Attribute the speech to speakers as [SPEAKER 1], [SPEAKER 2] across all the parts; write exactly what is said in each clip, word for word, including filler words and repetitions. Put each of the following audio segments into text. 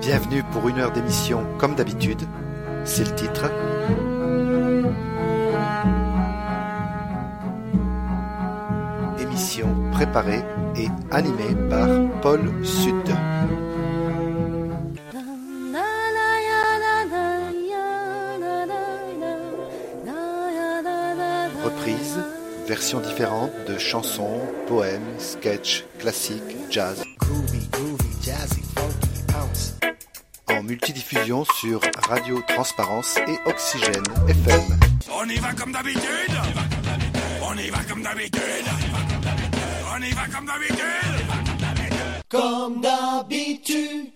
[SPEAKER 1] Bienvenue pour une heure d'émission comme d'habitude, c'est le titre. Émission préparée et animée par Paul Sud. Reprise, versions différentes de chansons, poèmes, sketchs, classiques, jazz. Groovy, groovy, jazzy, funky, bounce. En multidiffusion sur Radio Transparence et Oxygène F M.
[SPEAKER 2] On y va comme d'habitude. On y va comme d'habitude. On y va comme d'habitude.
[SPEAKER 3] Comme d'habitude.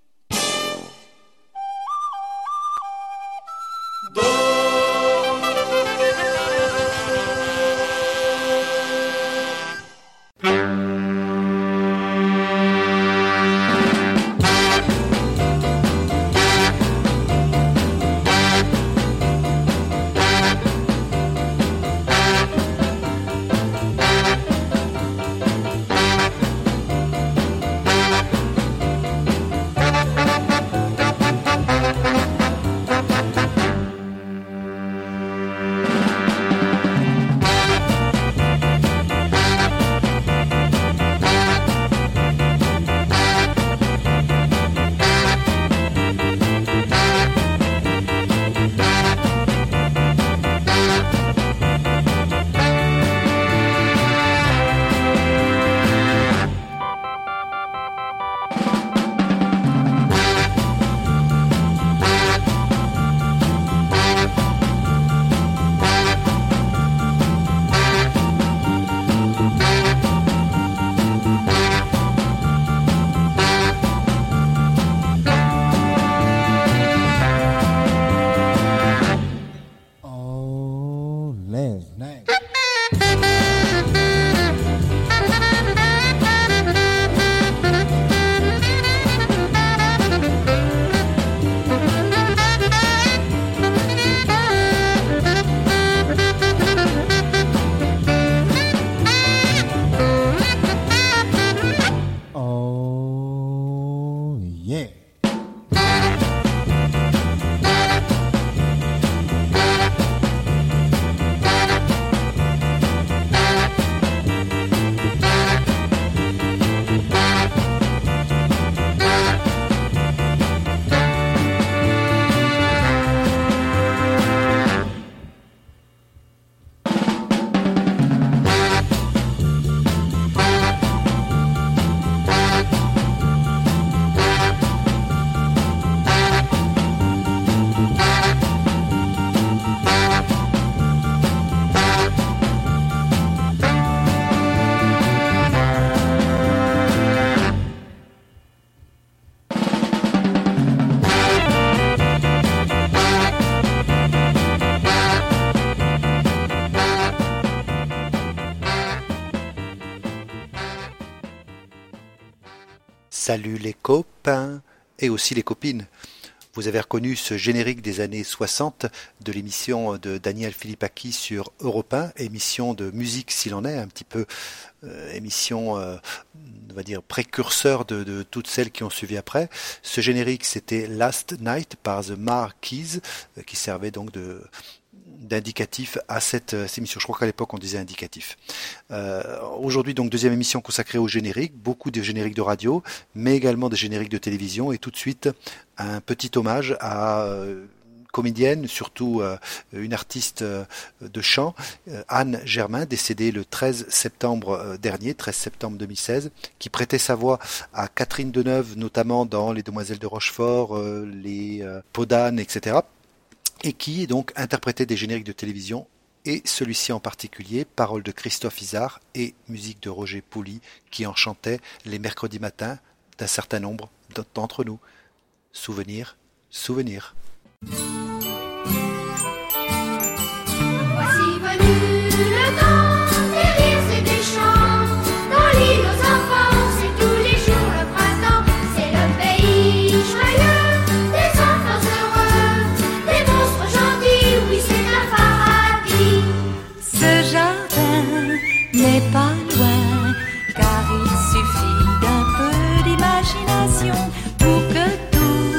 [SPEAKER 1] Salut les copains et aussi les copines. Vous avez reconnu ce générique des années soixante de l'émission de Daniel Philippaki sur Europe un, émission de musique s'il en est, un petit peu euh, émission, euh, on va dire, précurseur de, de toutes celles qui ont suivi après. Ce générique, c'était Last Night par The Marquis, euh, qui servait donc de... d'indicatif à cette, cette émission. Je crois qu'à l'époque on disait indicatif. Euh, aujourd'hui donc deuxième émission consacrée au générique, beaucoup de génériques de radio, mais également des génériques de télévision, et tout de suite un petit hommage à euh, une comédienne, surtout euh, une artiste euh, de chant, euh, Anne Germain, décédée le treize septembre euh, dernier, treize septembre deux mille seize, qui prêtait sa voix à Catherine Deneuve, notamment dans Les Demoiselles de Rochefort, euh, les euh, Peaux d'âne, et cetera, et qui donc interprétait des génériques de télévision, et celui-ci en particulier, paroles de Christophe Isard et musique de Roger Pouli, qui en chantait les mercredis matins d'un certain nombre d'entre nous. Souvenir, souvenir.
[SPEAKER 4] Voici venu le temps des rires et des chants, dans l'île aux enfants, c'est tous les jours le printemps, c'est le pays joyeux, des enfants heureux, des monstres gentils, oui c'est un paradis.
[SPEAKER 5] Ce jardin n'est pas loin, car il suffit d'un peu d'imagination pour que tout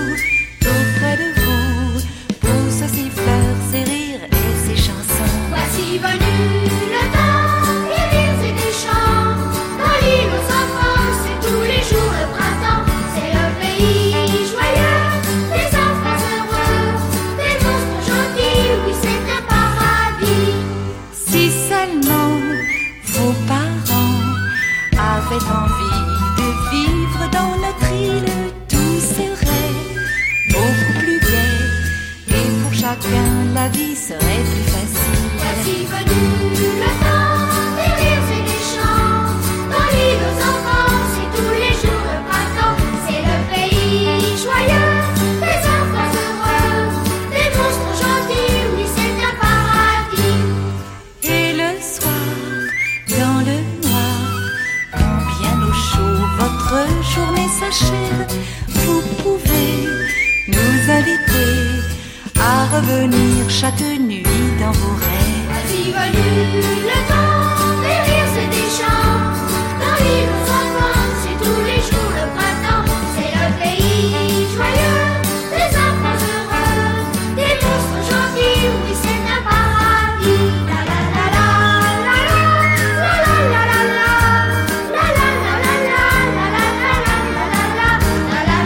[SPEAKER 5] seulement vos parents avaient envie de vivre dans notre île, tout serait beaucoup plus gai et pour chacun la vie serait plus facile.
[SPEAKER 4] Voici venu le temps des rires et des chants. Dans l'île aux enfants, c'est tous les jours le printemps. C'est le pays joyeux, des enfants heureux, des monstres gentils, oui c'est un paradis.
[SPEAKER 5] Et le soir, dans le noir, quand bien au chaud votre journée s'achève, vous pouvez nous inviter à revenir chaque nuit dans vos rêves.
[SPEAKER 4] Voici venu le temps des rires et des chants. Dans l'île aux enfants, c'est tous les jours le printemps. C'est le pays joyeux, des enfants heureux, des monstres gentils, oui c'est un paradis. La la la la la la la la la la la la la la la la la la la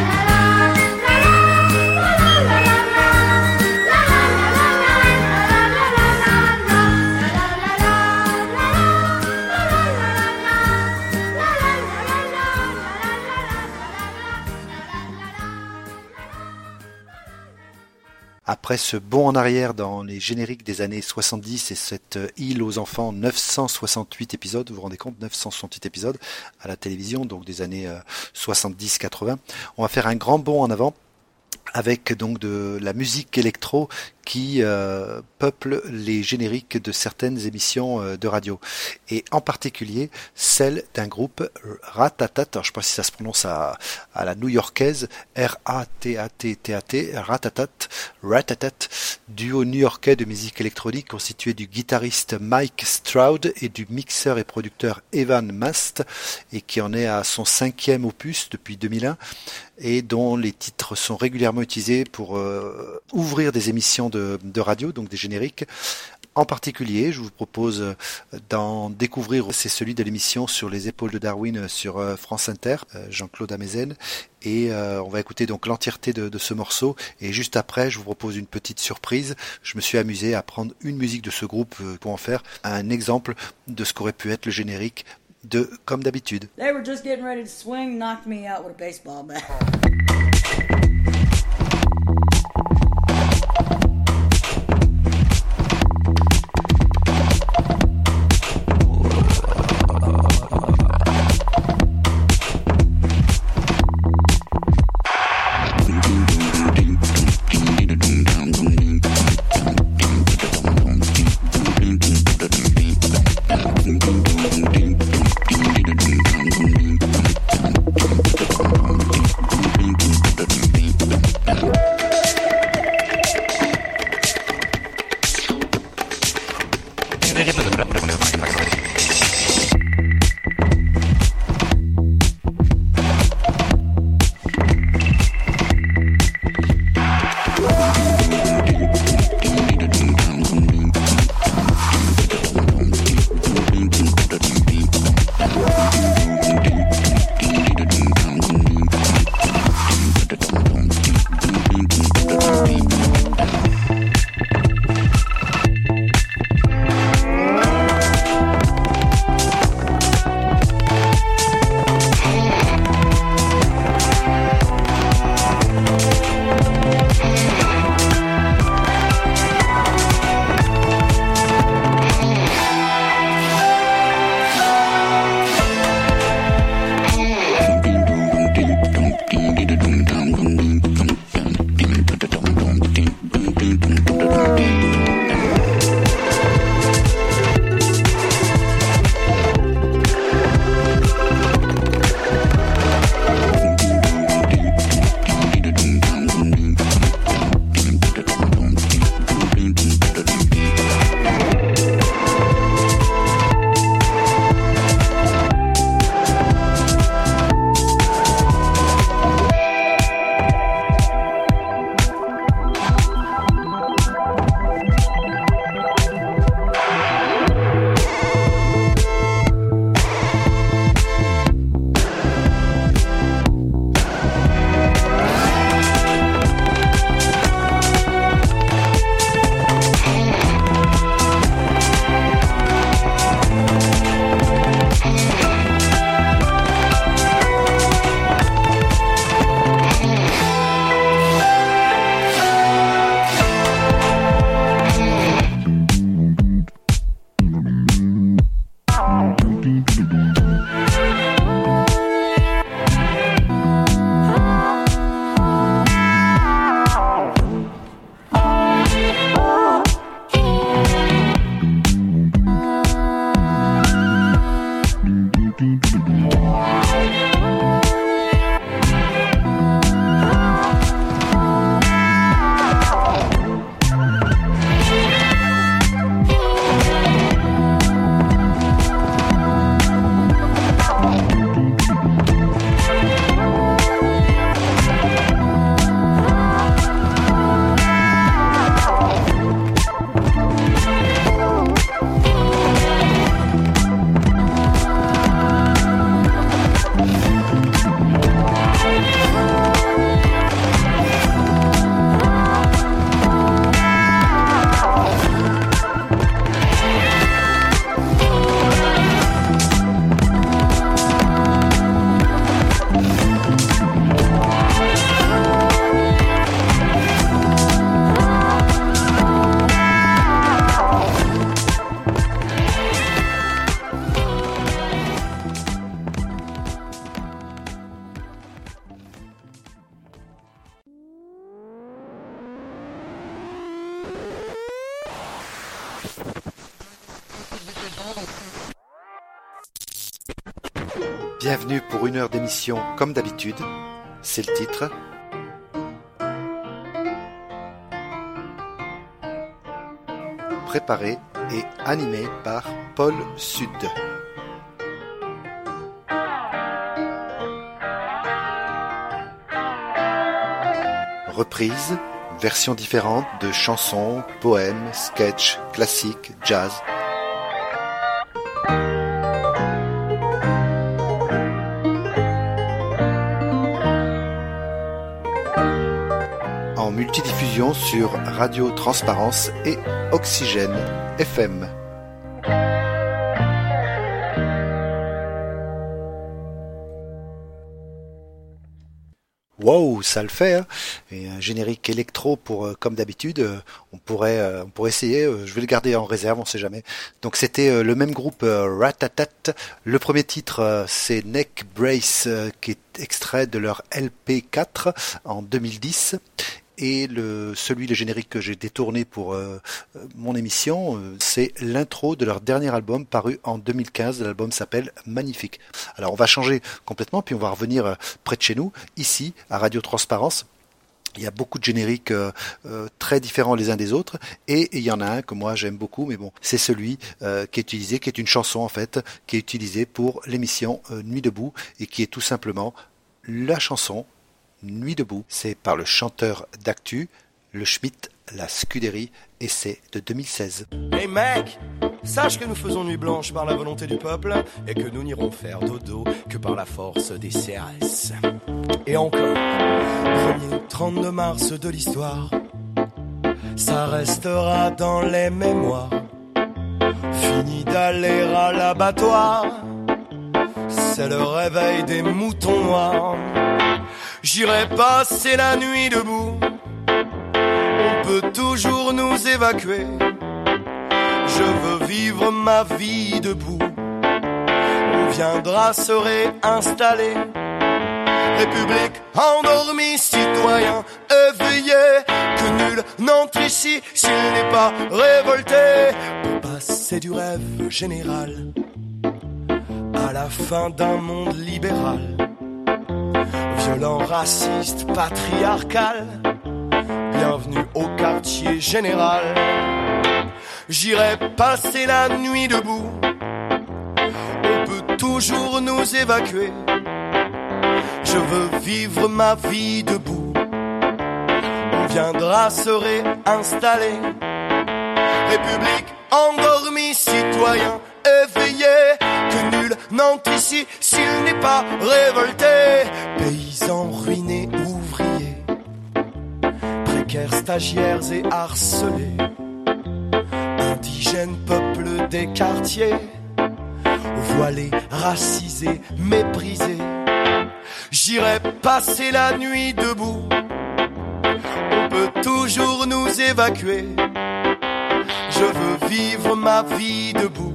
[SPEAKER 1] Après ce bond en arrière dans les génériques des années soixante-dix et cette île aux enfants, neuf cent soixante-huit épisodes, vous vous rendez compte, neuf cent soixante-huit épisodes à la télévision, donc des années soixante-dix quatre-vingts. On va faire un grand bond en avant avec donc de la musique électro qui euh, peuple les génériques de certaines émissions euh, de radio, et en particulier celle d'un groupe Ratatat. Alors, je ne sais pas si ça se prononce à, à la new-yorkaise, R A T A T T A T, Ratatat, Ratatat, duo new-yorkais de musique électronique constitué du guitariste Mike Stroud et du mixeur et producteur Evan Mast, et qui en est à son cinquième opus depuis deux mille un, et dont les titres sont régulièrement utilisés pour euh, ouvrir des émissions de De, de radio, donc des génériques. En particulier, je vous propose d'en découvrir, c'est celui de l'émission Sur les épaules de Darwin sur France Inter, Jean-Claude Amezen, et euh, on va écouter donc l'entièreté de, de ce morceau, et juste après je vous propose une petite surprise. Je me suis amusé à prendre une musique de ce groupe pour en faire un exemple de ce qu'aurait pu être le générique de Comme d'habitude.
[SPEAKER 6] They were just getting ready to swing, knocked me out with a baseball bat.
[SPEAKER 2] Ding, ding, ding, ding, ding, ding, ding, ding, ding, ding, ding, ding, ding, ding, ding, ding, ding, ding,
[SPEAKER 1] Bienvenue pour une heure d'émission comme d'habitude, c'est le titre. Préparé et animé par Paul Sud. Reprises, versions différentes de chansons, poèmes, sketchs, classiques, jazz. En multidiffusion sur Radio Transparence et Oxygène F M. Wow, ça le fait, hein. Et un générique électro pour, euh, comme d'habitude, euh, on pourrait, euh, on pourrait essayer. Euh, je vais le garder en réserve, on sait jamais. Donc c'était euh, le même groupe euh, Ratatat. Le premier titre, euh, c'est Neck Brace, euh, qui est extrait de leur L P quatre en deux mille dix. Et le, celui, le générique que j'ai détourné pour euh, mon émission, euh, c'est l'intro de leur dernier album paru en deux mille quinze. L'album s'appelle Magnifique. Alors on va changer complètement, puis on va revenir euh, près de chez nous, ici, à Radio Transparence. Il y a beaucoup de génériques euh, euh, très différents les uns des autres, et il y en a un que moi j'aime beaucoup, mais bon, c'est celui euh, qui est utilisé, qui est une chanson en fait, qui est utilisée pour l'émission euh, Nuit debout, et qui est tout simplement la chanson Nuit debout. C'est par le chanteur d'actu, le Schmitt, la Scudéry, et c'est de deux mille seize.
[SPEAKER 7] Hey mec, sache que nous faisons nuit blanche par la volonté du peuple et que nous n'irons faire dodo que par la force des C R S. Et encore, premier trente-deux mars de l'histoire, ça restera dans les mémoires. Fini d'aller à l'abattoir, c'est le réveil des moutons noirs. J'irai passer la nuit debout, on peut toujours nous évacuer. Je veux vivre ma vie debout, on viendra se réinstaller. République endormie, citoyen éveillé, que nul n'entre ici s'il n'est pas révolté. Pour passer du rêve général à la fin d'un monde libéral, violent, raciste, patriarcal, bienvenue au quartier général. J'irai passer la nuit debout, on peut toujours nous évacuer. Je veux vivre ma vie debout, on viendra se réinstaller. République endormie, citoyen éveillé, que nul n'entre ici s'il n'est pas révolté. Paysans ruinés, ouvriers, précaires, stagiaires et harcelés, indigènes, peuple des quartiers, voilés, racisés, méprisés. J'irai passer la nuit debout, on peut toujours nous évacuer. Je veux vivre ma vie debout,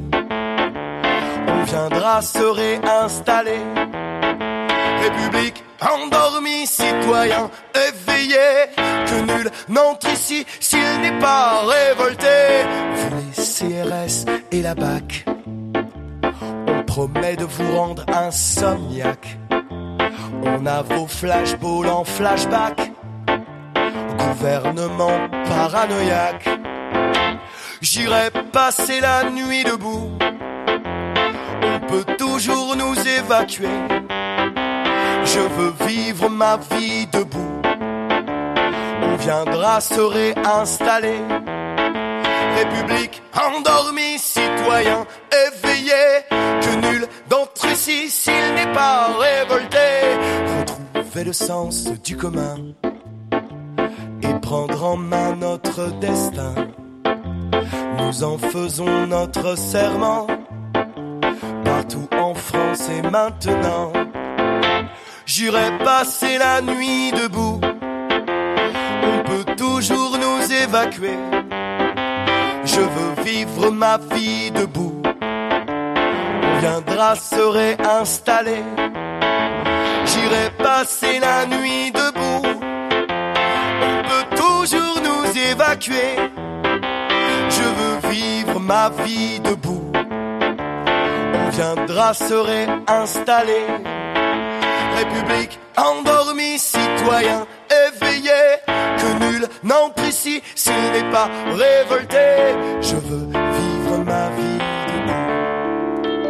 [SPEAKER 7] on viendra se réinstaller. République endormie, citoyen éveillé, que nul n'entre ici s'il n'est pas révolté. Vous les C R S et la B A C, on promet de vous rendre insomniaque. On a vos flashballs en flashback, gouvernement paranoïaque. J'irai passer la nuit debout, on peut toujours nous évacuer. Je veux vivre ma vie debout, on viendra se réinstaller. République endormie, citoyen éveillé, que nul d'entre ici s'il n'est pas révolté. Retrouver le sens du commun et prendre en main notre destin. Nous en faisons notre serment, partout en France et maintenant. J'irai passer la nuit debout, on peut toujours nous évacuer. Je veux vivre ma vie debout, on viendra se réinstaller. J'irai passer la nuit debout, on peut toujours nous évacuer. Je veux vivre ma vie debout, viendra se réinstaller. République endormie, citoyen éveillé, que nul n'entre ici s'il n'est pas révolté. Je veux vivre ma vie debout.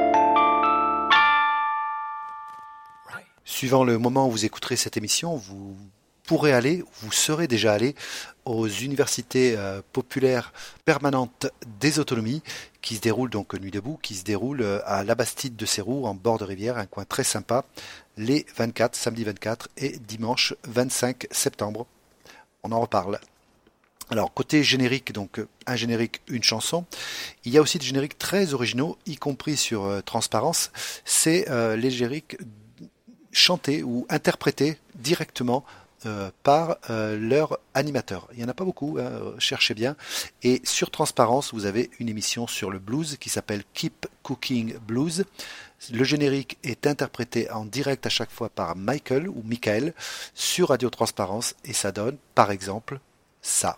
[SPEAKER 7] Right.
[SPEAKER 1] Suivant le moment où vous écouterez cette émission, vous pourrez aller, vous serez déjà allé aux universités euh, populaires permanentes des autonomies qui se déroulent donc Nuit debout, qui se déroulent à la Bastide de Sérou en bord de rivière, un coin très sympa, les vingt-quatre, samedi vingt-quatre et dimanche vingt-cinq septembre. On en reparle. Alors côté générique, donc un générique, une chanson, il y a aussi des génériques très originaux, y compris sur euh, Transparence, c'est euh, les génériques chantés ou interprétés directement Euh, par euh, leur animateur. Il n'y en a pas beaucoup, hein, cherchez bien. Et sur Transparence, vous avez une émission sur le blues qui s'appelle Keep Cooking Blues. Le générique est interprété en direct à chaque fois par Michael ou Michael sur Radio Transparence et ça donne, par exemple, ça.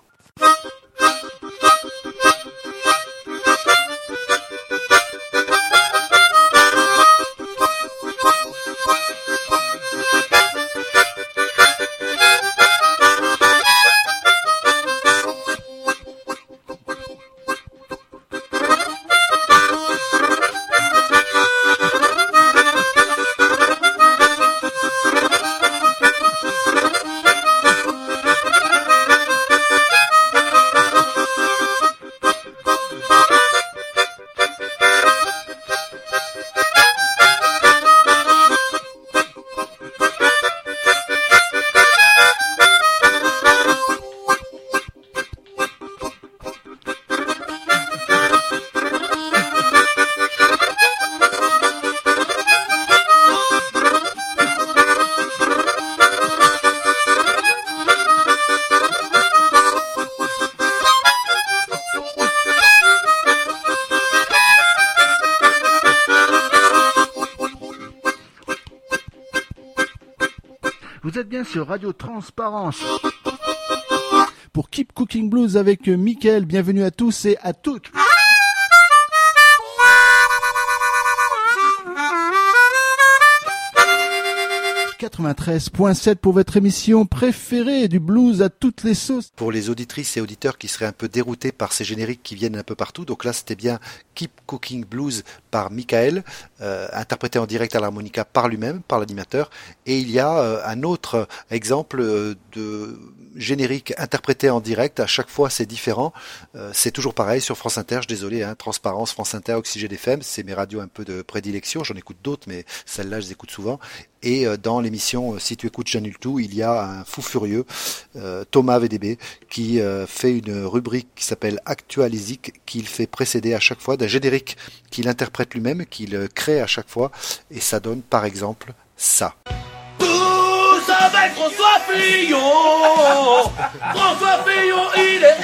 [SPEAKER 8] Vous êtes bien sur Radio Transparence pour Keep Cooking Blues avec Mickaël. Bienvenue à tous et à toutes. quatre-vingt-treize point sept pour votre émission préférée du blues à toutes les sauces.
[SPEAKER 1] Pour les auditrices et auditeurs qui seraient un peu déroutés par ces génériques qui viennent un peu partout, donc là c'était bien Keep Cooking Blues par Michael, euh, interprété en direct à l'harmonica par lui-même, par l'animateur, et il y a euh, un autre exemple euh, de générique interprété en direct, à chaque fois c'est différent, euh, c'est toujours pareil sur France Inter, je désolé, hein, Transparence, France Inter, Oxygène F M, c'est mes radios un peu de prédilection, j'en écoute d'autres mais celle-là je les écoute souvent, et euh, dans l'émission euh, Si tu écoutes J'annule tout, il y a un fou furieux, euh, Thomas V D B, qui euh, fait une rubrique qui s'appelle Actualisique, qu'il fait précéder à chaque fois d'un générique qu'il interprète lui-même, qu'il crée à chaque fois, et ça donne par exemple ça.
[SPEAKER 9] Avec François Fillon, François Fillon, il est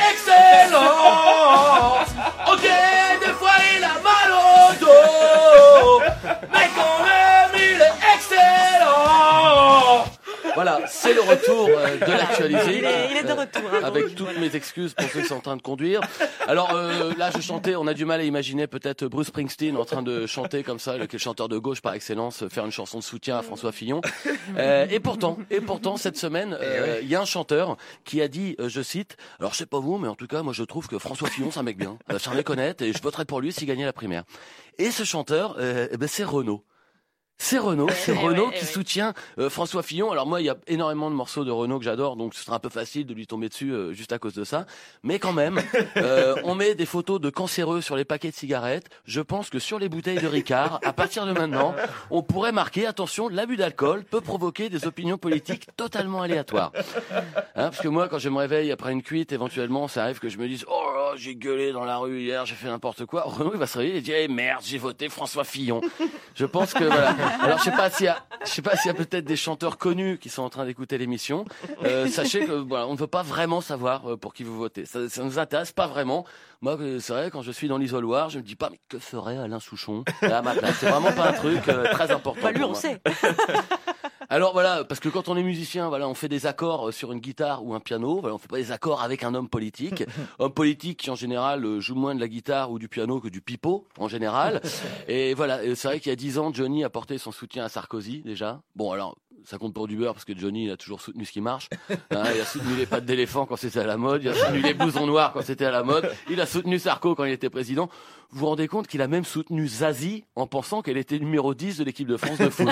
[SPEAKER 9] excellent. Ok, des fois il a mal au dos, mais quand même il est excellent.
[SPEAKER 10] Voilà, c'est le retour euh, de l'actualité.
[SPEAKER 11] Il est, il est de retour. Hein,
[SPEAKER 10] avec
[SPEAKER 11] bon,
[SPEAKER 10] toutes
[SPEAKER 11] voilà.
[SPEAKER 10] mes excuses pour ceux qui sont en train de conduire. Alors euh, là, je chantais, on a du mal à imaginer peut-être Bruce Springsteen en train de chanter comme ça, le, le chanteur de gauche par excellence, faire une chanson de soutien à François Fillon. Euh, et pourtant, et pourtant, cette semaine, il euh, y a un chanteur qui a dit, euh, je cite, alors je sais pas vous, mais en tout cas, moi je trouve que François Fillon, c'est un mec bien, euh, c'est un mec honnête, et je voterai pour lui s'il gagnait la primaire. Et ce chanteur, euh, eh ben, c'est Renaud. C'est Renaud, c'est
[SPEAKER 11] Eh
[SPEAKER 10] Renaud
[SPEAKER 11] ouais,
[SPEAKER 10] qui
[SPEAKER 11] eh ouais.
[SPEAKER 10] soutient euh, François Fillon. Alors moi, il y a énormément de morceaux de Renaud que j'adore, donc ce sera un peu facile de lui tomber dessus euh, juste à cause de ça. Mais quand même, euh, on met des photos de cancéreux sur les paquets de cigarettes. Je pense que sur les bouteilles de Ricard, à partir de maintenant, on pourrait marquer, attention, l'abus d'alcool peut provoquer des opinions politiques totalement aléatoires. Hein, parce que moi, quand je me réveille après une cuite, éventuellement, ça arrive que je me dise, oh là, j'ai gueulé dans la rue hier, j'ai fait n'importe quoi. Renaud, il va se réveiller et dire, eh merde, j'ai voté François Fillon. Je pense que voilà. Alors je sais pas s'il y a, je sais pas s'il y a peut-être des chanteurs connus qui sont en train d'écouter l'émission. Euh, sachez que voilà, on ne veut pas vraiment savoir euh, pour qui vous votez. Ça, ça nous intéresse pas vraiment. Moi, euh, c'est vrai, quand je suis dans l'isoloir, je me dis pas mais que ferait Alain Souchon à ma place. C'est vraiment pas un truc euh, très important.
[SPEAKER 11] Bah lui,
[SPEAKER 10] pour
[SPEAKER 11] on
[SPEAKER 10] moi.
[SPEAKER 11] sait.
[SPEAKER 10] Alors voilà, parce que quand on est musicien, voilà, on fait des accords sur une guitare ou un piano. Voilà, on fait pas des accords avec un homme politique. Homme politique qui en général joue moins de la guitare ou du piano que du pipeau en général. Et voilà, c'est vrai qu'il y a dix ans, Johnny a porté son soutien à Sarkozy déjà. Bon alors. Ça compte pour du beurre parce que Johnny il a toujours soutenu ce qui marche. Hein, il a soutenu les pattes d'éléphant quand c'était à la mode. Il a soutenu les blousons noirs quand c'était à la mode. Il a soutenu Sarko quand il était président. Vous vous rendez compte qu'il a même soutenu Zazie en pensant qu'elle était numéro dix de l'équipe de France de foot.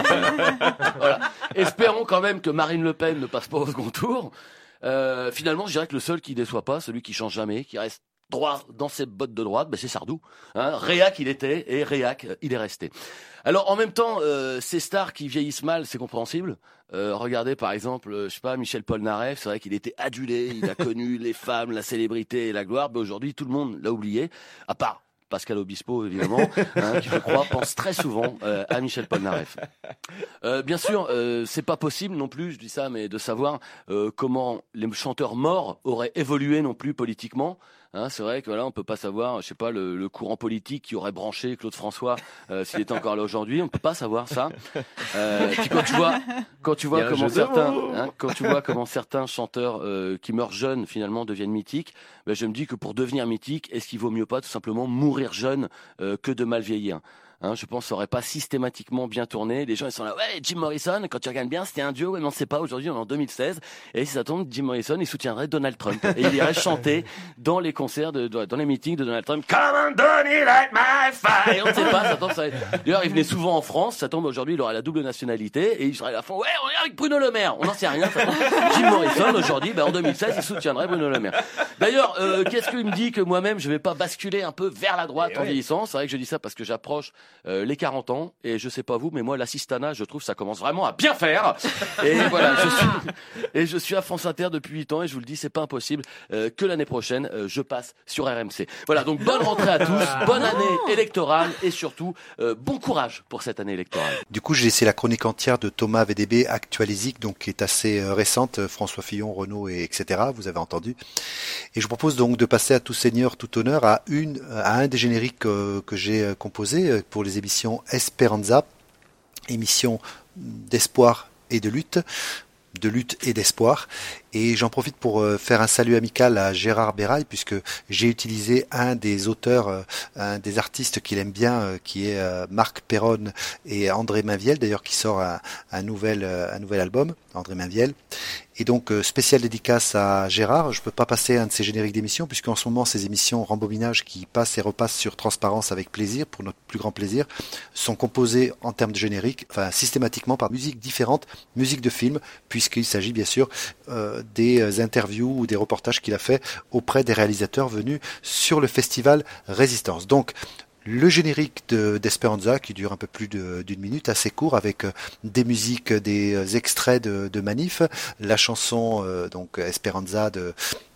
[SPEAKER 10] Voilà. Espérons quand même que Marine Le Pen ne passe pas au second tour. Euh, finalement, je dirais que le seul qui déçoit pas, celui qui change jamais, qui reste droit dans ses bottes de droite, ben c'est Sardou. Hein, réac il était et réac il est resté. Alors en même temps, euh, ces stars qui vieillissent mal, c'est compréhensible. Euh, regardez par exemple, euh, je sais pas, Michel Polnareff, c'est vrai qu'il était adulé, il a connu les femmes, la célébrité et la gloire. Ben aujourd'hui, tout le monde l'a oublié, à part Pascal Obispo, évidemment, hein, qui, je crois, pense très souvent euh, à Michel Polnareff. Euh, bien sûr, euh, c'est pas possible non plus, je dis ça, mais de savoir euh, comment les chanteurs morts auraient évolué non plus politiquement. Hein, c'est vrai que voilà, on peut pas savoir, je sais pas, le, le courant politique qui aurait branché Claude François euh, s'il était encore là aujourd'hui, on peut pas savoir ça. Euh, puis quand tu vois, quand tu vois comment certains, hein, quand tu vois comment certains chanteurs euh, qui meurent jeunes finalement deviennent mythiques, ben je me dis que pour devenir mythique, est-ce qu'il vaut mieux pas tout simplement mourir jeune euh, que de mal vieillir? Hein, je pense que ça aurait pas systématiquement bien tourné. Les gens ils sont là, ouais, Jim Morrison, quand tu regardes bien, c'était un duo, ouais, mais on sait pas, aujourd'hui on est en deux mille seize, et si ça tombe, Jim Morrison, il soutiendrait Donald Trump, et il irait chanter dans les concerts, de, de, dans les meetings de Donald Trump, Come on, Donny, light my fire, et on ne sait pas, ça tombe, ça va être... D'ailleurs, il venait souvent en France, ça tombe aujourd'hui, il aurait la double nationalité, et il serait à la fin, ouais, on est avec Bruno Le Maire, on n'en sait rien, ça tombe. Jim Morrison, aujourd'hui, ben, en deux mille seize, il soutiendrait Bruno Le Maire. D'ailleurs, euh, qu'est-ce qu'il me dit que moi-même, je vais pas basculer un peu vers la droite et en ouais. vieillissant? C'est vrai que je dis ça parce que j'approche euh, les quarante ans, et je sais pas vous, mais moi l'assistanat, je trouve ça commence vraiment à bien faire. Et voilà, je suis et je suis à France Inter depuis huit ans, et je vous le dis, c'est pas impossible euh, que l'année prochaine euh, je passe sur R M C. Voilà, donc bonne rentrée à tous, bonne année électorale, et surtout euh, bon courage pour cette année électorale.
[SPEAKER 1] Du coup, j'ai laissé la chronique entière de Thomas V D B Actualisique, donc qui est assez euh, récente, François Fillon, Renaud et etc. Vous avez entendu. Et je vous propose donc de passer à tout seigneur, tout honneur à une à un des génériques euh, que j'ai euh, composé euh, pour les émissions Esperanza, émission d'espoir et de lutte, de lutte et d'espoir. Et j'en profite pour euh, faire un salut amical à Gérard Bérail, puisque j'ai utilisé un des auteurs, euh, un des artistes qu'il aime bien, euh, qui est euh, Marc Perron et André Mainviel, d'ailleurs qui sort un, un, nouvel, euh, un nouvel album, André Mainviel. Et donc, euh, spéciale dédicace à Gérard. Je peux pas passer un de ses génériques d'émissions, puisqu'en ce moment, ces émissions rembobinage qui passent et repassent sur Transparence avec plaisir, pour notre plus grand plaisir, sont composées en termes de générique, enfin systématiquement par musique différente, musique de film, puisqu'il s'agit bien sûr euh, des interviews ou des reportages qu'il a fait auprès des réalisateurs venus sur le festival Résistance. Donc, le générique de, d'Esperanza qui dure un peu plus de, d'une minute, assez court, avec euh, des musiques, des euh, extraits de, de manif, la chanson euh, donc Esperanza de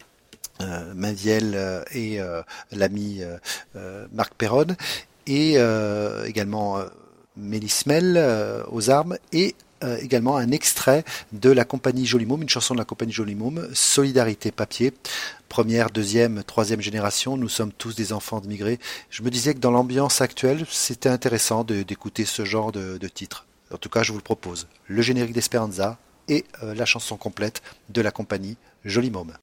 [SPEAKER 1] euh, Mainviel euh, et euh, l'ami euh, euh, Marc Perron, et euh, également euh, Mélismel euh, aux armes, et Euh, également un extrait de la compagnie Joli Môme, une chanson de la compagnie Joli Môme, Solidarité Papier, première, deuxième, troisième génération, nous sommes tous des enfants d'immigrés. Je me disais que dans l'ambiance actuelle, c'était intéressant de, d'écouter ce genre de, de titre. En tout cas, je vous le propose. Le générique d'Esperanza et euh, la chanson complète de la compagnie Joli Môme.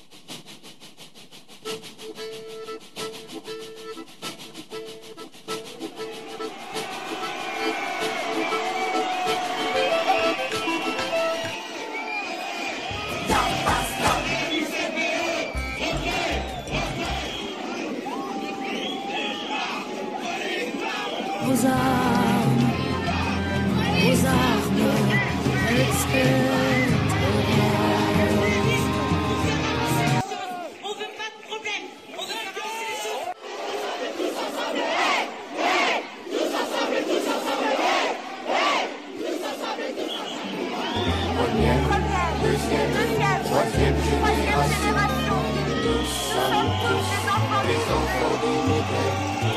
[SPEAKER 5] Aux armes, aux armes, et cetera.
[SPEAKER 4] On veut pas de problème, on veut faire avancer les choses.
[SPEAKER 3] Tous ensemble, hey, hey, tous ensemble, tous ensemble, hey, hey, tous ensemble, tous ensemble. Première, deuxième, troisième génération, nous sommes tous des enfants d'immigrés.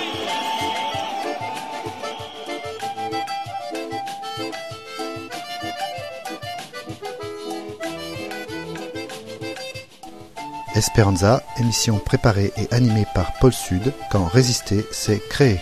[SPEAKER 1] Esperanza, émission préparée et animée par Paul Sud, quand Résister s'est créé.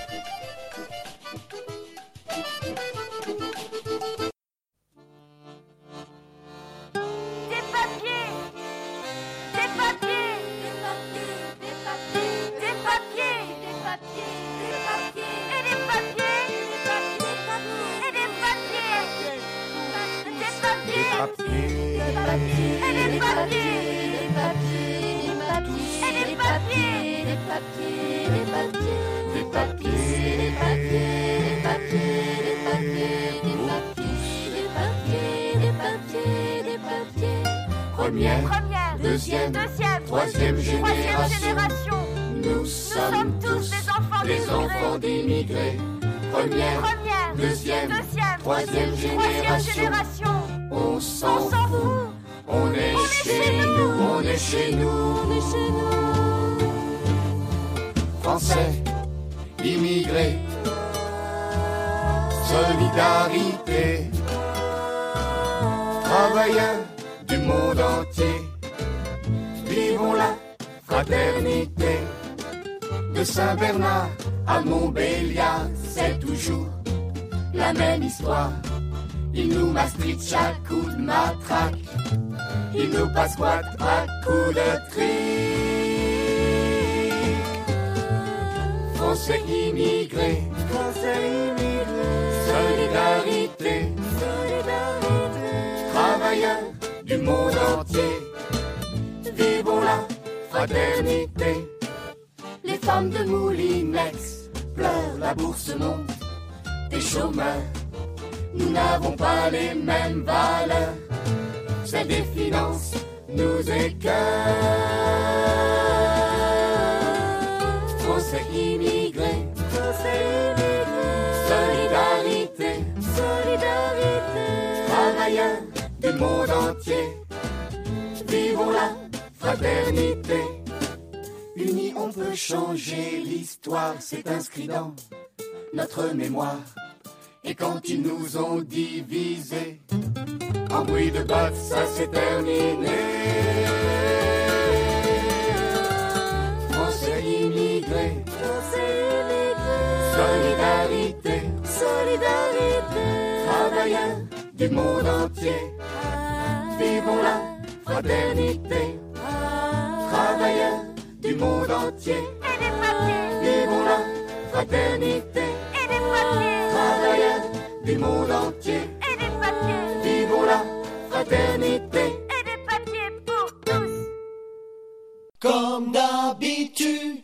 [SPEAKER 3] Première,
[SPEAKER 4] Première,
[SPEAKER 3] deuxième,
[SPEAKER 4] deuxième,
[SPEAKER 3] troisième génération.
[SPEAKER 4] génération.
[SPEAKER 3] Nous
[SPEAKER 4] Nous
[SPEAKER 3] sommes
[SPEAKER 4] sommes
[SPEAKER 3] tous
[SPEAKER 4] tous des enfants
[SPEAKER 3] des
[SPEAKER 4] d'immigrés.
[SPEAKER 3] enfants d'immigrés. Première,
[SPEAKER 4] Première,
[SPEAKER 3] deuxième,
[SPEAKER 4] deuxième,
[SPEAKER 3] troisième
[SPEAKER 4] troisième
[SPEAKER 3] génération.
[SPEAKER 4] génération.
[SPEAKER 3] On
[SPEAKER 4] On
[SPEAKER 3] s'en
[SPEAKER 4] s'en
[SPEAKER 3] fout.
[SPEAKER 4] fout.
[SPEAKER 3] On est chez nous, on est chez nous.
[SPEAKER 4] On est chez nous.
[SPEAKER 3] Français, immigrés, solidarité, travailleurs du monde entier, vivons la fraternité. De Saint-Bernard à Montbéliard, c'est toujours la même histoire. Ils nous mastritent chaque coup de matraque, ils nous passent squat à coups de trick. Français immigrés, Français immigrés, solidarité, solidarité, travailleurs du monde entier, vivons la fraternité. Les femmes de Moulinex pleurent, la bourse monte, des chômeurs, nous n'avons pas les mêmes valeurs, celle des finances nous écœure. Français immigrés, Français immigrés, solidarité, solidarité, travailleurs du monde entier, vivons la fraternité. Unis on peut changer l'histoire, c'est inscrit dans notre mémoire. Et quand ils nous ont divisés, en bruit de bottes, ça s'est terminé. Français immigrés, Français immigrés, solidarité, solidarité, travailleurs du monde entier, vivons la fraternité, travailleurs du monde entier,
[SPEAKER 4] Et des papiers.
[SPEAKER 3] vivons la fraternité,
[SPEAKER 4] Et des papiers.
[SPEAKER 3] travailleurs du monde entier,
[SPEAKER 4] Et des papiers.
[SPEAKER 3] vivons la fraternité.
[SPEAKER 4] Et des papiers pour tous.
[SPEAKER 3] Comme d'habitude.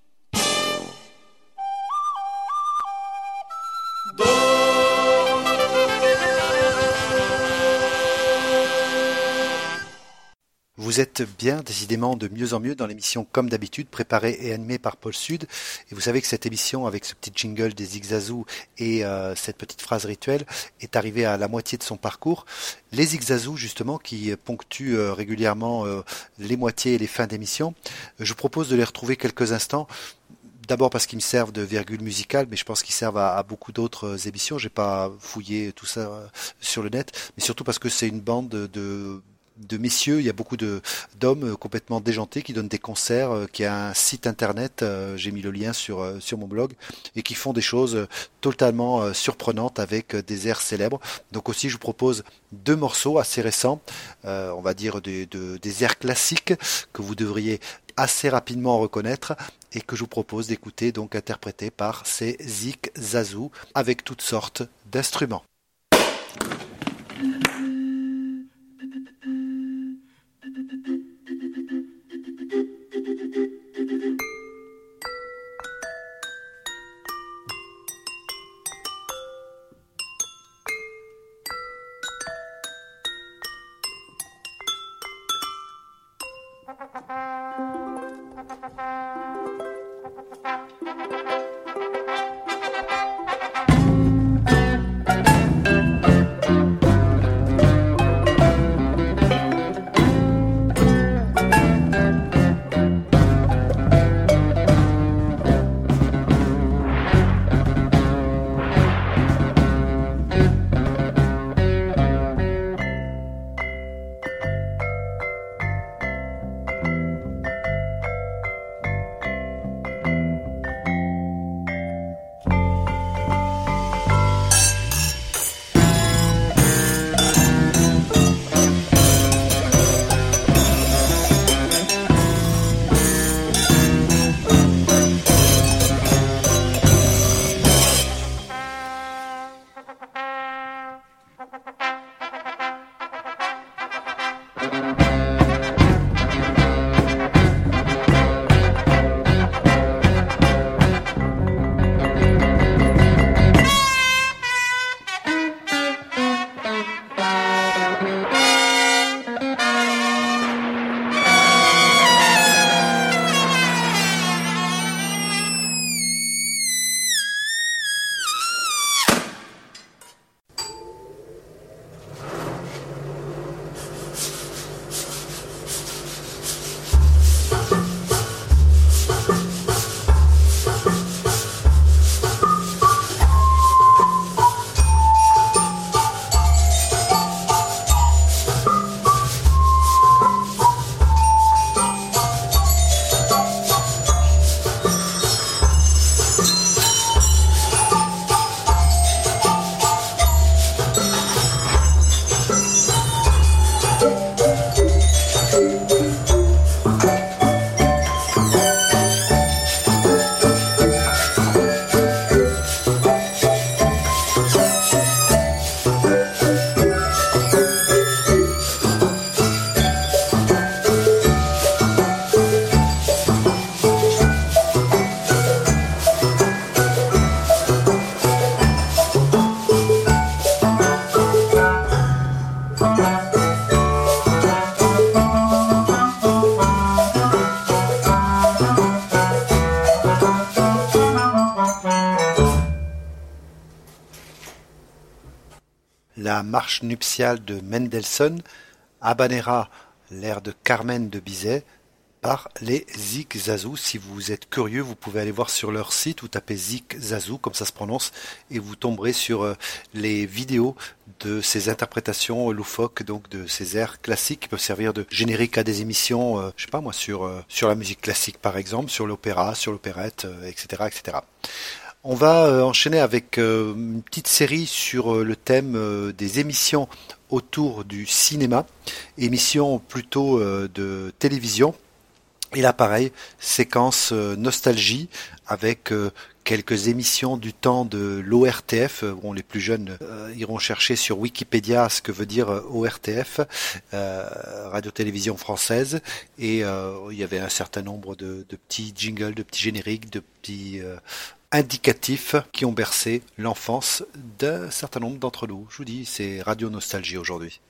[SPEAKER 1] Vous êtes bien, décidément, de mieux en mieux dans l'émission Comme d'habitude, préparée et animée par Paul Sud. Et vous savez que cette émission, avec ce petit jingle des Zigzazous et euh, cette petite phrase rituelle, est arrivée à la moitié de son parcours. Les Zigzazous, justement, qui ponctuent euh, régulièrement euh, les moitiés et les fins d'émission, je vous propose de les retrouver quelques instants. D'abord parce qu'ils me servent de virgule musicale, mais je pense qu'ils servent à, à beaucoup d'autres émissions. J'ai pas fouillé tout ça euh, sur le net, mais surtout parce que c'est une bande de... de de messieurs, il y a beaucoup de d'hommes complètement déjantés qui donnent des concerts, euh, qui a un site internet, euh, j'ai mis le lien sur euh, sur mon blog, et qui font des choses euh, totalement euh, surprenantes avec euh, des airs célèbres. Donc aussi je vous propose deux morceaux assez récents, euh, on va dire des, de, des airs classiques que vous devriez assez rapidement reconnaître et que je vous propose d'écouter, donc interprétés par ces Zigzazous avec toutes sortes d'instruments.
[SPEAKER 4] Thank you.
[SPEAKER 1] la marche nuptiale de Mendelssohn, Habanera, l'air de Carmen de Bizet, par les Zig Zazou. Si vous êtes curieux, vous pouvez aller voir sur leur site, vous tapez Zig Zazou, comme ça se prononce, et vous tomberez sur euh, les vidéos de ces interprétations loufoques, donc de ces airs classiques qui peuvent servir de générique à des émissions, euh, je sais pas moi, sur euh, sur la musique classique par exemple, sur l'opéra, sur l'opérette, euh, et cetera, et cetera. On va euh, enchaîner avec euh, une petite série sur euh, le thème euh, des émissions autour du cinéma, émissions plutôt euh, de télévision. Et là, pareil, séquence euh, nostalgie avec euh, quelques émissions du temps de l'O R T F. Euh, bon, les plus jeunes euh, iront chercher sur Wikipédia ce que veut dire euh, O R T F, euh, Radio-Télévision Française. Et euh, il y avait un certain nombre de, de petits jingles, de petits génériques, de petits euh, indicatifs qui ont bercé l'enfance d'un certain nombre d'entre nous. Je vous dis, c'est Radio Nostalgie aujourd'hui.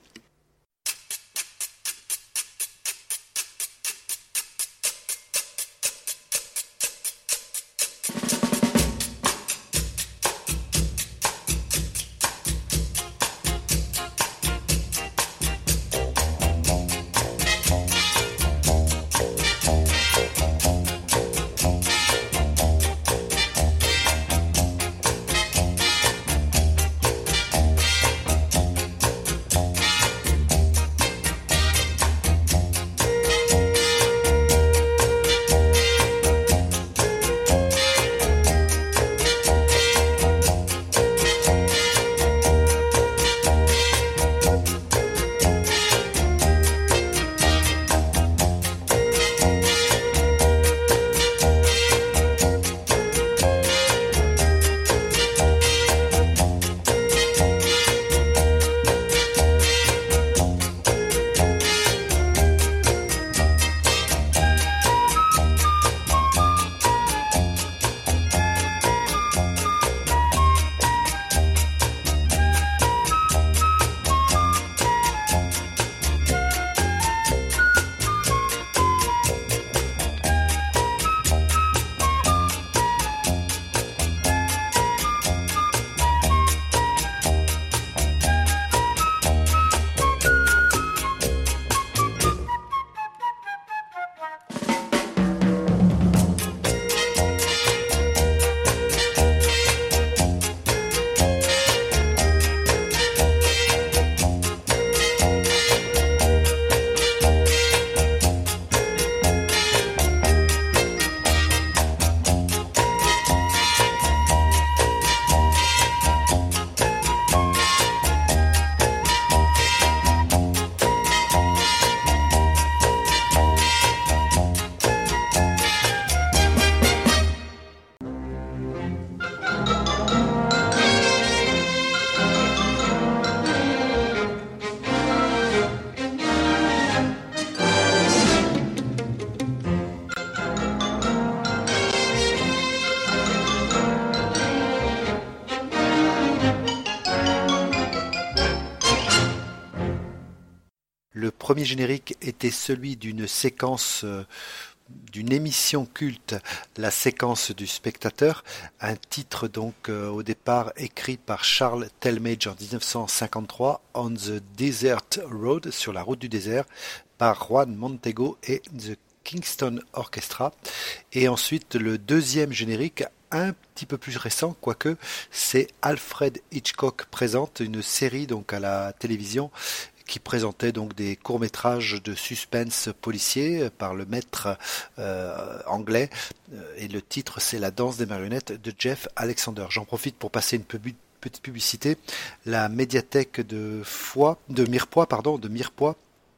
[SPEAKER 1] Le premier générique était celui d'une séquence, euh, d'une émission culte, la séquence du spectateur, un titre donc euh, au départ écrit par Charles Talmadge en dix-neuf cent cinquante-trois, On the Desert Road, sur la route du désert, par Juan Montego et The Kingston Orchestra. Et ensuite le deuxième générique, un petit peu plus récent, quoique, c'est Alfred Hitchcock présente, une série donc à la télévision qui présentait donc des courts-métrages de suspense policier par le maître euh, anglais. Et le titre, c'est La danse des marionnettes de Jeff Alexander. J'en profite pour passer une pub- petite publicité. La médiathèque de Foix, de Mirepoix, pardon, de Mirepoix,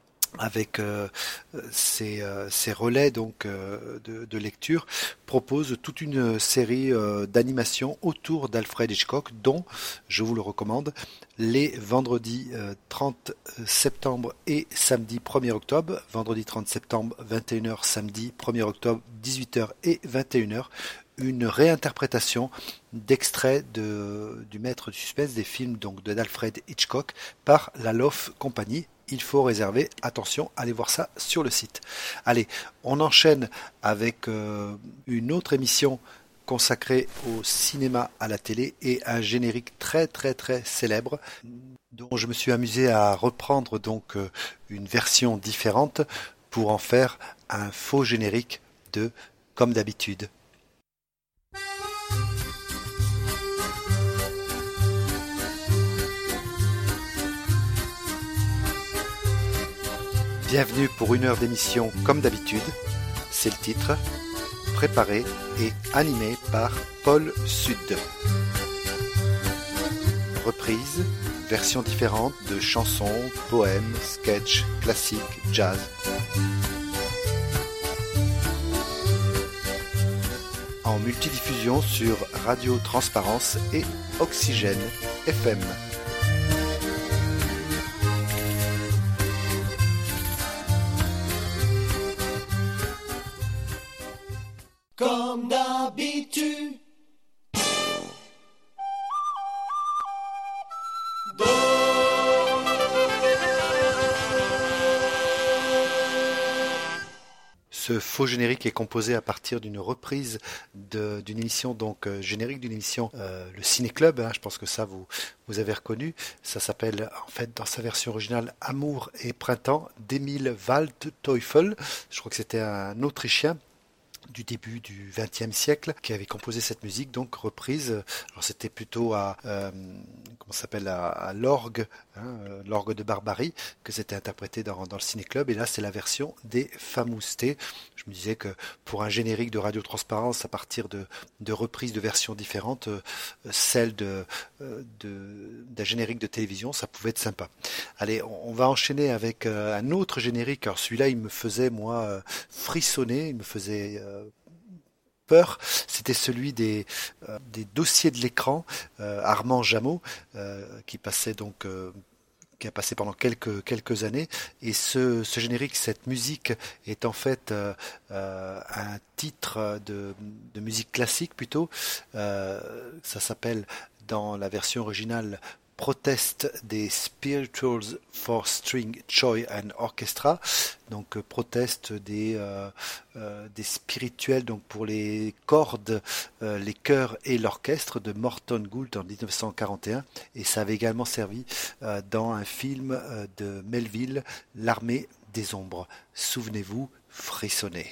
[SPEAKER 1] avec euh, ces, euh, ces relais donc euh, de, de lecture, propose toute une série euh, d'animations autour d'Alfred Hitchcock, dont, je vous le recommande, les vendredis euh, trente septembre et samedi premier octobre, vendredi trente septembre vingt et une heures, samedi premier octobre dix-huit heures et vingt et une heures, une réinterprétation d'extraits de, du maître du suspense des films donc de d'Alfred Hitchcock par la Lof Company. Il faut réserver, attention, allez voir ça sur le site. Allez, on enchaîne avec euh, une autre émission consacrée au cinéma à la télé et un générique très très très célèbre dont je me suis amusé à reprendre donc euh, une version différente pour en faire un faux générique de Comme d'habitude. Bienvenue pour une heure d'émission Comme d'habitude, c'est le titre, préparé et animé par Paul Sud. Reprise, versions différentes de chansons, poèmes, sketchs, classiques, jazz. En multidiffusion sur Radio Transparence et Oxygène F M.
[SPEAKER 11] Comme d'habitude.
[SPEAKER 1] Ce faux générique est composé à partir d'une reprise de, d'une émission, donc euh, générique d'une émission, euh, le Ciné Club, hein, je pense que ça vous, vous avez reconnu. Ça s'appelle en fait dans sa version originale Amour et Printemps d'Emil Waldteufel. Je crois que c'était un Autrichien du début du vingtième siècle qui avait composé cette musique, donc reprise. Alors c'était plutôt à euh, comment ça s'appelle à, à l'orgue, hein, l'orgue de Barbarie, que c'était interprété dans, dans le ciné-club. Et là c'est la version des Famoustés. Je me disais que pour un générique de Radio Transparence à partir de, de reprises de versions différentes, euh, celle de, euh, de d'un générique de télévision, ça pouvait être sympa. Allez, on, on va enchaîner avec euh, un autre générique. Alors celui-là, il me faisait moi euh, frissonner, il me faisait euh, peur, c'était celui des, euh, des dossiers de l'écran, euh, Armand Jameau, euh, qui passait donc euh, qui a passé pendant quelques quelques années, et ce, ce générique, cette musique est en fait euh, euh, un titre de, de musique classique plutôt. Euh, ça s'appelle dans la version originale Protest des Spirituals for String, Choir and Orchestra, donc euh, proteste des euh, euh, des spirituels donc pour les cordes, euh, les chœurs et l'orchestre de Morton Gould en dix-neuf cent quarante et un, et ça avait également servi euh, dans un film euh, de Melville, L'Armée des Ombres. Souvenez-vous, frissonnez.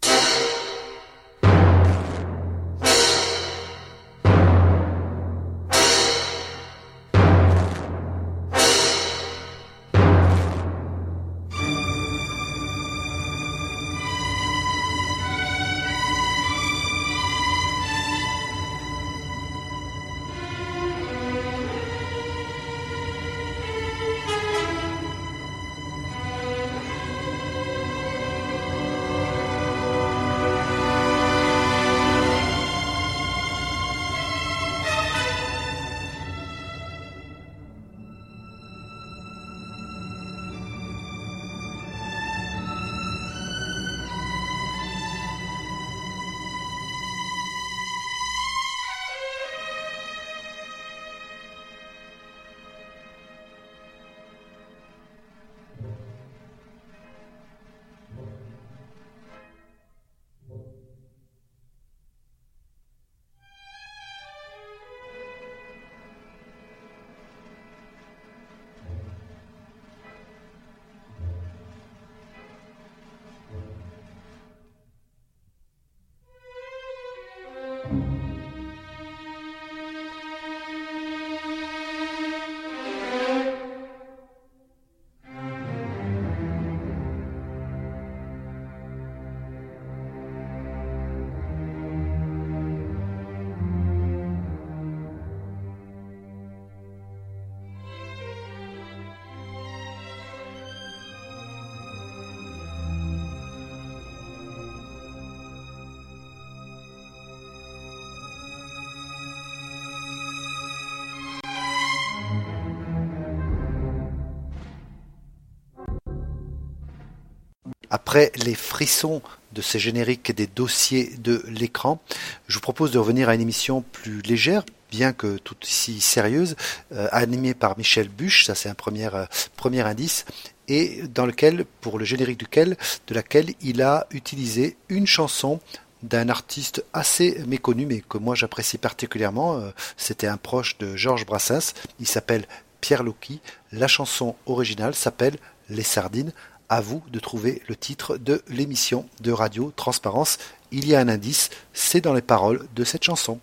[SPEAKER 1] Après les frissons de ces génériques et des dossiers de l'écran, je vous propose de revenir à une émission plus légère, bien que tout aussi sérieuse, euh, animée par Michel Buch, ça c'est un premier, euh, premier indice, et dans lequel, pour le générique duquel, de laquelle il a utilisé une chanson d'un artiste assez méconnu, mais que moi j'apprécie particulièrement. Euh, c'était un proche de Georges Brassens, il s'appelle Pierre Loki. La chanson originale s'appelle Les Sardines. À vous de trouver le titre de l'émission de Radio Transparence. Il y a un indice, c'est dans les paroles de cette chanson.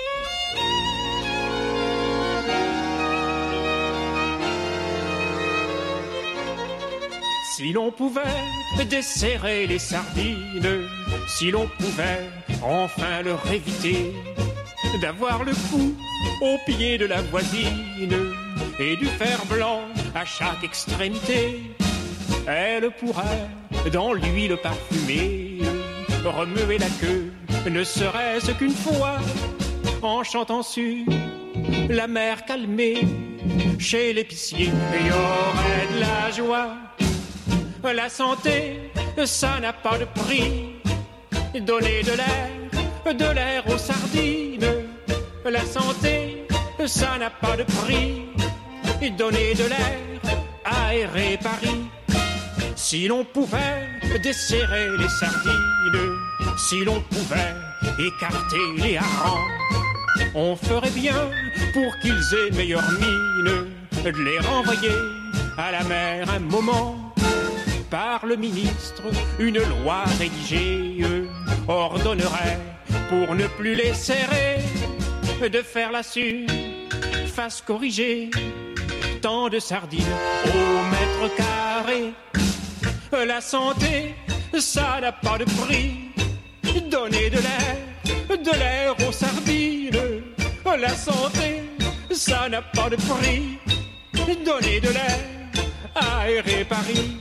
[SPEAKER 12] Si l'on pouvait desserrer les sardines, si l'on pouvait enfin leur éviter d'avoir le cou au pied de la voisine et du fer blanc à chaque extrémité, elle pourrait dans l'huile parfumée remuer la queue, ne serait-ce qu'une fois, en chantant sur la mer calmée. Chez l'épicier, il y aurait de la joie. La santé, ça n'a pas de prix. Donner de l'air, de l'air aux sardines. La santé, ça n'a pas de prix. Donner de l'air, aérer Paris. Si l'on pouvait desserrer les sardines, si l'on pouvait écarter les harengs, on ferait bien pour qu'ils aient meilleure mine de les renvoyer à la mer un moment. Par le ministre, une loi rédigée ordonnerait, pour ne plus les serrer, de faire la surface corrigée. Tant de sardines au mètre carré. La santé, ça n'a pas de prix. Donner de l'air, de l'air aux sardines. La santé, ça n'a pas de prix. Donner de l'air, aérer Paris.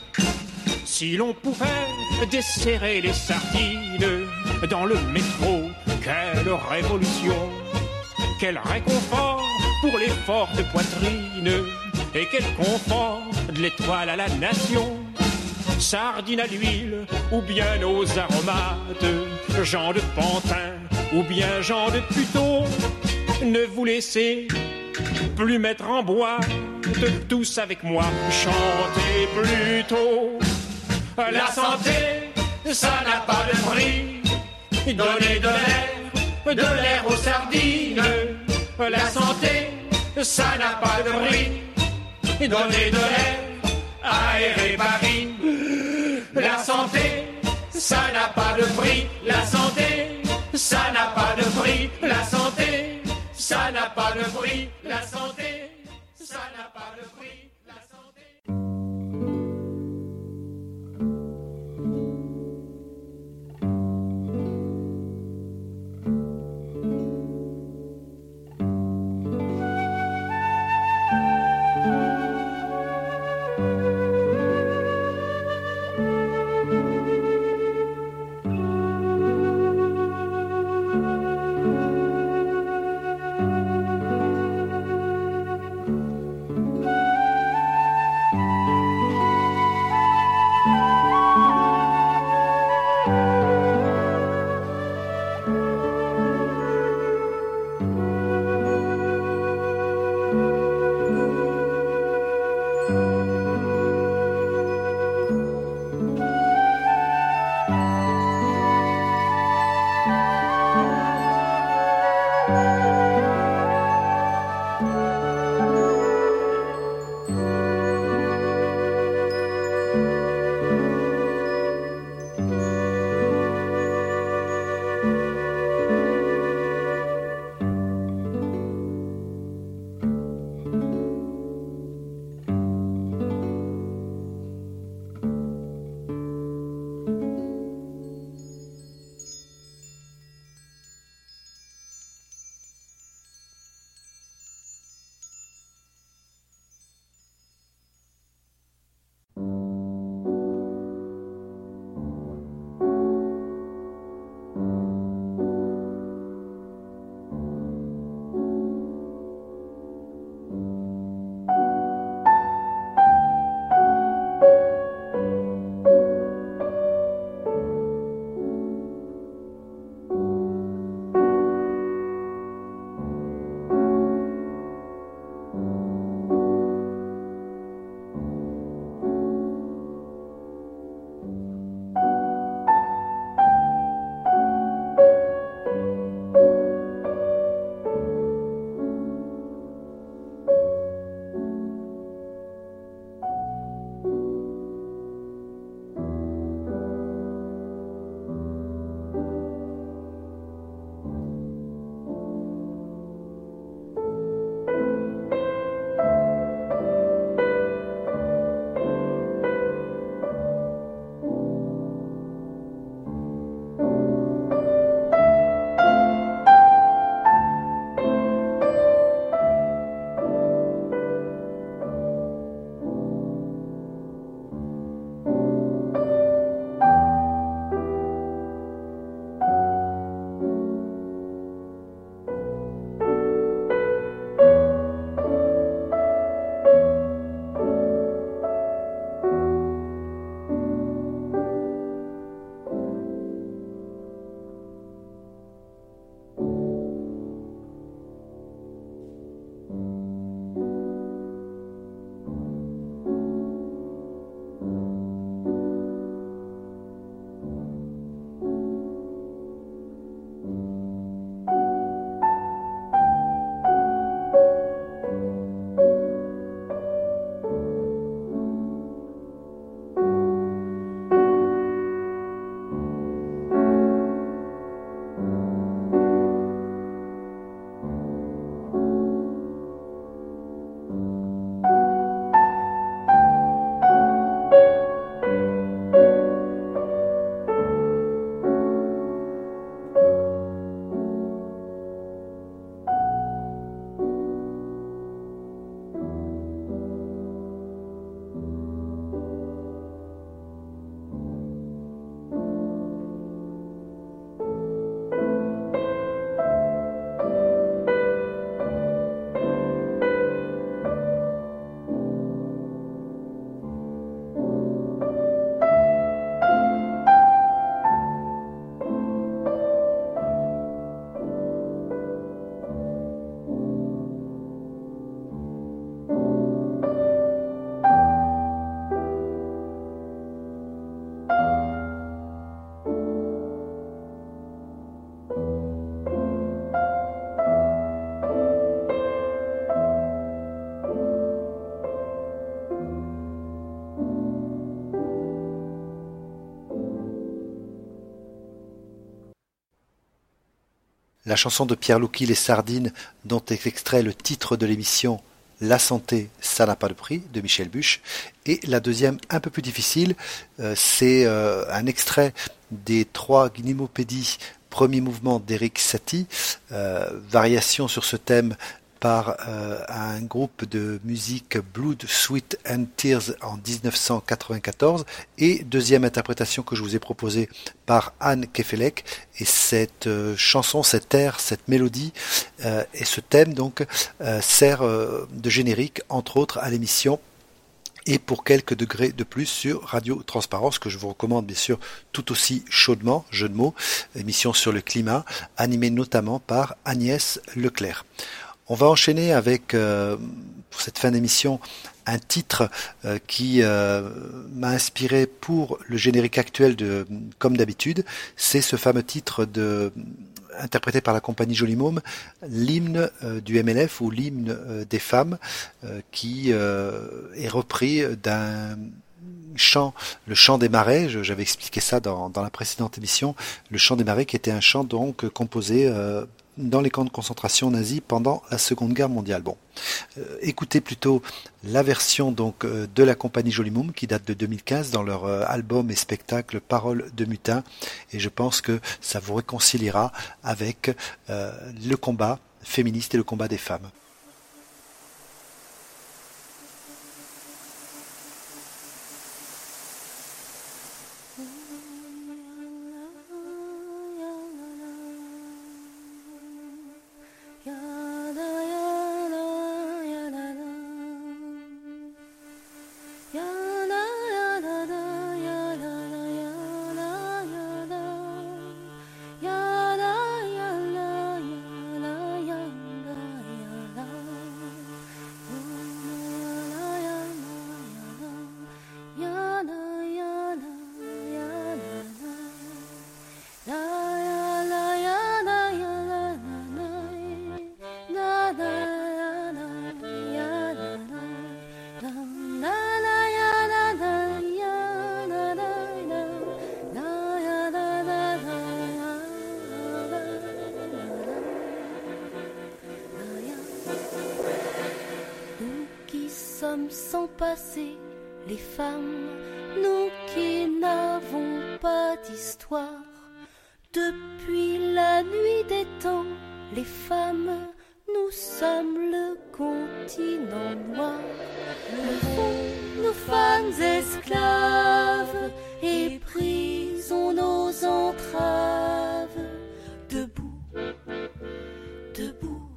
[SPEAKER 12] Si l'on pouvait desserrer les sardines dans le métro, quelle révolution, quel réconfort pour les fortes poitrines et quel confort de l'étoile à la nation. Sardines à l'huile ou bien aux aromates, Jean de Pantin ou bien Jean de Puteaux, ne vous laissez plus mettre en boîte, tous avec moi, chantez plutôt. La santé, ça n'a pas de prix. Donnez de l'air, de l'air aux sardines. La santé, ça n'a pas de prix. Donnez de l'air, aérer Paris. La santé, ça n'a pas de prix. La santé, ça n'a pas de prix. La santé, ça n'a pas de prix. La santé, ça n'a pas de prix.
[SPEAKER 1] la chanson de Pierre Louki, Les Sardines, dont est extrait le titre de l'émission La santé, ça n'a pas de prix, de Michel Buch. Et la deuxième, un peu plus difficile, euh, c'est euh, un extrait des trois Gnimopédies, premier mouvement d'Éric Satie, euh, variation sur ce thème par euh, un groupe de musique Blood, Sweat and Tears en dix-neuf cent quatre-vingt-quatorze, et deuxième interprétation que je vous ai proposée par Anne Kefelec, et cette euh, chanson, cet air, cette mélodie euh, et ce thème donc euh, sert euh, de générique entre autres à l'émission et pour quelques degrés de plus sur Radio Transparence, que je vous recommande bien sûr tout aussi chaudement, jeu de mots, émission sur le climat, animée notamment par Agnès Leclerc. On va enchaîner avec, euh, pour cette fin d'émission, un titre euh, qui euh, m'a inspiré pour le générique actuel de Comme d'habitude. C'est ce fameux titre de, interprété par la compagnie Joli Môme, l'hymne euh, du M L F ou l'hymne euh, des femmes, euh, qui euh, est repris d'un chant, le chant des marais. J'avais expliqué ça dans, dans la précédente émission. Le chant des marais qui était un chant donc composé euh, dans les camps de concentration nazis pendant la Seconde Guerre mondiale. Bon, euh, écoutez plutôt la version donc euh, de la compagnie Joli Môme qui date de deux mille quinze dans leur euh, album et spectacle Paroles de mutin, et je pense que ça vous réconciliera avec euh, le combat féministe et le combat des femmes.
[SPEAKER 13] Sans passer les femmes, nous qui n'avons pas d'histoire. Depuis la nuit des temps, les femmes, nous sommes le continent noir. Le fond, nos femmes esclaves, et brisons nos entraves. Debout, debout,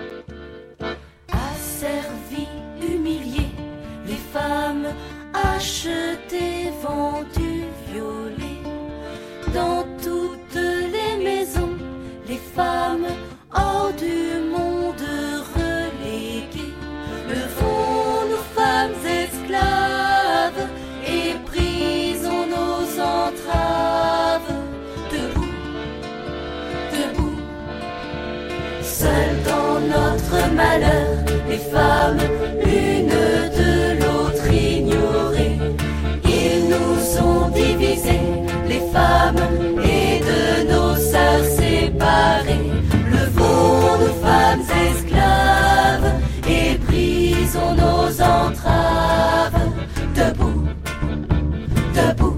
[SPEAKER 13] asservis, humiliés, les femmes achetées, vendues, violées. Dans toutes les maisons, les femmes hors du monde reléguées. Levons nos femmes esclaves et brisons nos entraves. Debout, debout, seules dans notre malheur, les femmes, l'une de l'autre ignorées. Ils nous ont divisés, les femmes, et de nos sœurs séparées. Levons nos femmes esclaves et brisons nos entraves. Debout, debout.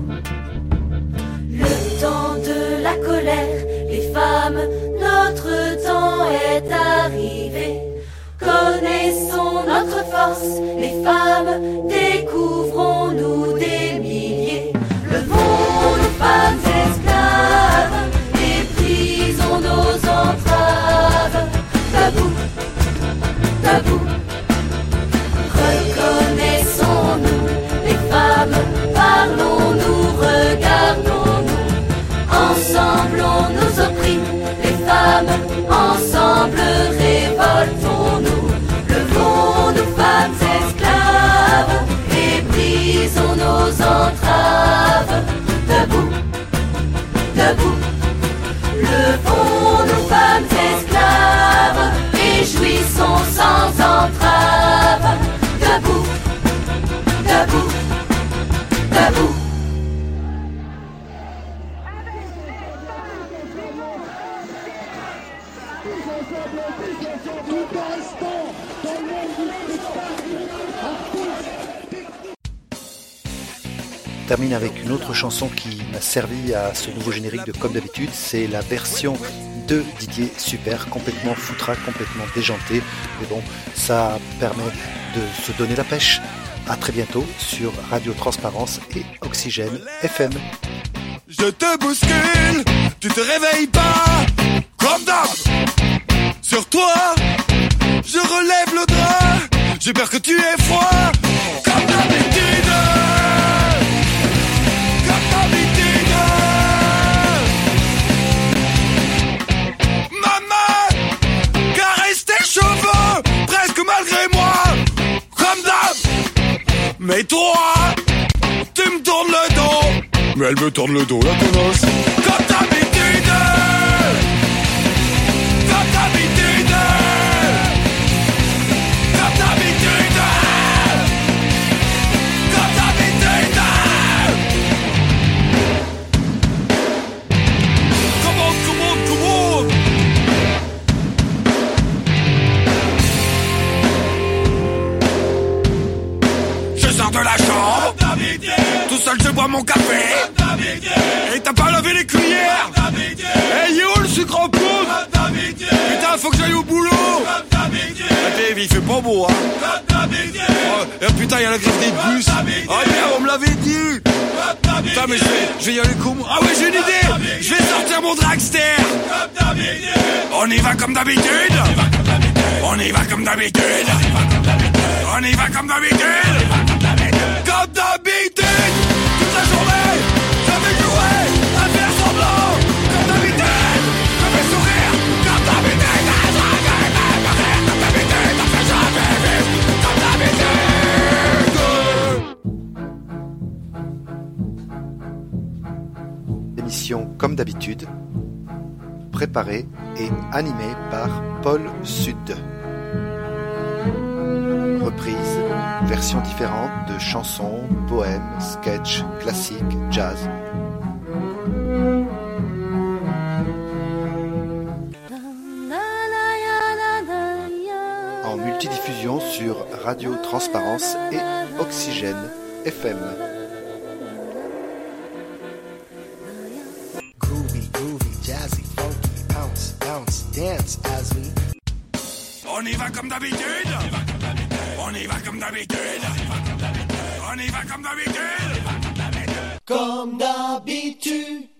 [SPEAKER 13] Le temps de la colère, les femmes, notre temps est arrivé. Connaissons notre force, les femmes, découvrons-nous des milliers. Levons nos femmes esclaves et brisons nos entraves. Debout, debout, reconnaissons-nous, les femmes, parlons-nous, regardons-nous. Ensemble on nous opprime, les femmes, ensemble révoltons-nous. Levons nos femmes esclaves et brisons
[SPEAKER 1] termine avec une autre chanson qui m'a servi à ce nouveau générique de Comme d'habitude, c'est la version de Didier Super, complètement foutraque, complètement déjantée, mais bon, ça permet de se donner la pêche. À très bientôt sur Radio Transparence et Oxygène F M.
[SPEAKER 2] Je te bouscule, tu te réveilles pas, comme d'hab. Sur toi, je relève le drap, j'ai peur que tu aies froid, comme d'habitude. Comme d'habitude. Maman, caresse tes cheveux, presque malgré moi, comme d'hab. Mais toi, tu me tournes le dos. Mais elle me tourne le dos, la connasse. Comme d'habitude. Comme d'habitude. Comme d'habitude. Comme d'habitude. Come on, come on, come on. Je sors de la chambre. Tout seul je bois mon café. Et t'as pas lavé les cuillères. Et hey, yo le sucre en poudre. Putain faut que j'aille au boulot. La il fait pas beau hein. Oh, et putain y'a la grève des bus. Oh merde on me l'avait dit. Putain mais je vais, je vais y aller comment. Ah ouais j'ai une idée. Je vais sortir mon dragster. On y va comme d'habitude. On y va comme d'habitude. On y va comme d'habitude. Comme d'habitude. Toute la journée, ça fait jouer, à faire semblant. Comme d'habitude, ça fait sourire. Comme d'habitude, comme d'habitude, ça fait jamais vivre. Comme d'habitude.
[SPEAKER 1] Émission Comme d'habitude, préparée et animée par Paul Sud. Reprise, versions différentes de chansons, poèmes, sketchs, classiques, jazz. En multidiffusion sur Radio Transparence et Oxygène F M.
[SPEAKER 11] Groovy, groovy, jazzy, funky, bounce, bounce, dance as we.
[SPEAKER 2] On y va comme d'habitude. On y va comme d'habitude. On y va comme d'habitude.
[SPEAKER 11] Comme d'habitude.